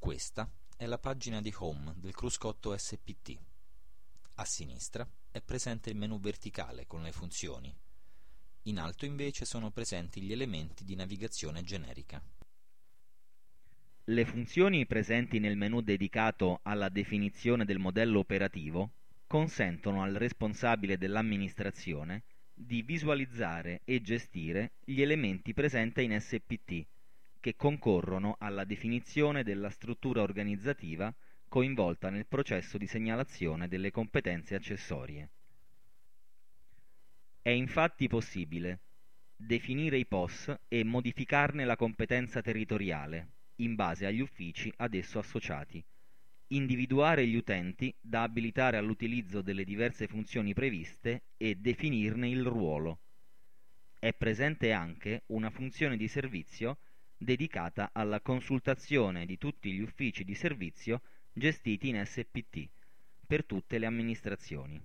Questa è la pagina di home del cruscotto SPT. A sinistra è presente il menu verticale con le funzioni. In alto invece sono presenti gli elementi di navigazione generica. Le funzioni presenti nel menu dedicato alla definizione del modello operativo consentono al responsabile dell'amministrazione di visualizzare e gestire gli elementi presenti in SPT, che concorrono alla definizione della struttura organizzativa coinvolta nel processo di segnalazione delle competenze accessorie. È infatti possibile definire i POS e modificarne la competenza territoriale in base agli uffici ad esso associati, individuare gli utenti da abilitare all'utilizzo delle diverse funzioni previste e definirne il ruolo. È presente anche una funzione di servizio dedicata alla consultazione di tutti gli uffici di servizio gestiti in SPT per tutte le amministrazioni.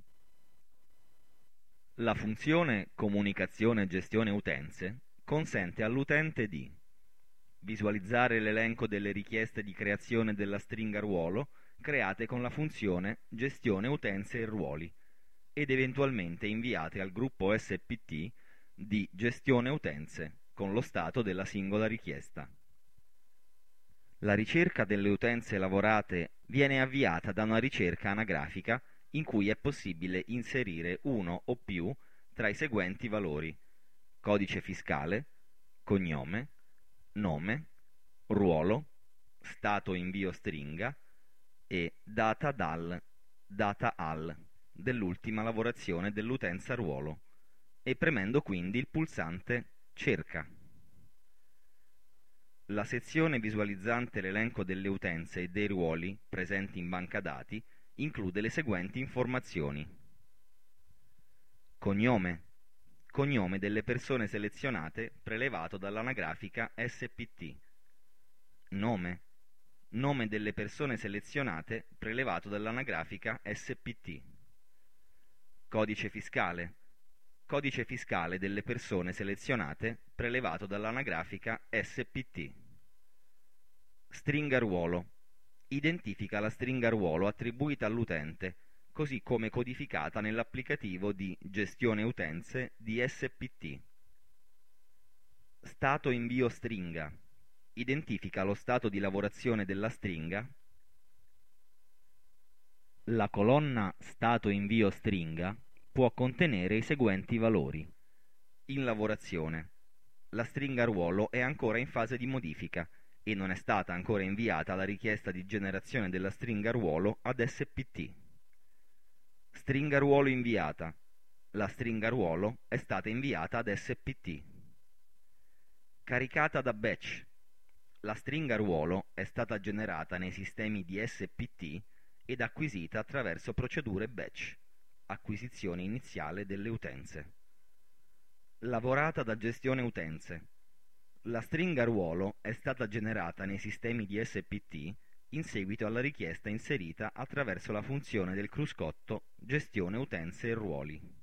La funzione Comunicazione e gestione utenze consente all'utente di visualizzare l'elenco delle richieste di creazione della stringa ruolo create con la funzione Gestione utenze e ruoli ed eventualmente inviate al gruppo SPT di Gestione utenze con lo stato della singola richiesta. La ricerca delle utenze lavorate viene avviata da una ricerca anagrafica in cui è possibile inserire uno o più tra i seguenti valori: codice fiscale, cognome, nome, ruolo, stato invio stringa e data dal, data al dell'ultima lavorazione dell'utenza ruolo, e premendo quindi il pulsante Cerca. La sezione visualizzante l'elenco delle utenze e dei ruoli presenti in banca dati include le seguenti informazioni: cognome, cognome delle persone selezionate prelevato dall'anagrafica SPT; nome, nome delle persone selezionate prelevato dall'anagrafica SPT; codice fiscale, codice fiscale delle persone selezionate prelevato dall'anagrafica SPT; stringa ruolo, identifica la stringa ruolo attribuita all'utente, così come codificata nell'applicativo di Gestione utenze di SPT. Stato invio stringa, identifica lo stato di lavorazione della stringa. La colonna Stato invio stringa può contenere i seguenti valori: in lavorazione, la stringa ruolo è ancora in fase di modifica e non è stata ancora inviata la richiesta di generazione della stringa ruolo ad SPT. Stringa ruolo inviata, la stringa ruolo è stata inviata ad SPT. Caricata da batch, la stringa ruolo è stata generata nei sistemi di SPT ed acquisita attraverso procedure batch, acquisizione iniziale delle utenze. Lavorata da Gestione utenze, la stringa ruolo è stata generata nei sistemi di SPT in seguito alla richiesta inserita attraverso la funzione del cruscotto Gestione utenze e ruoli.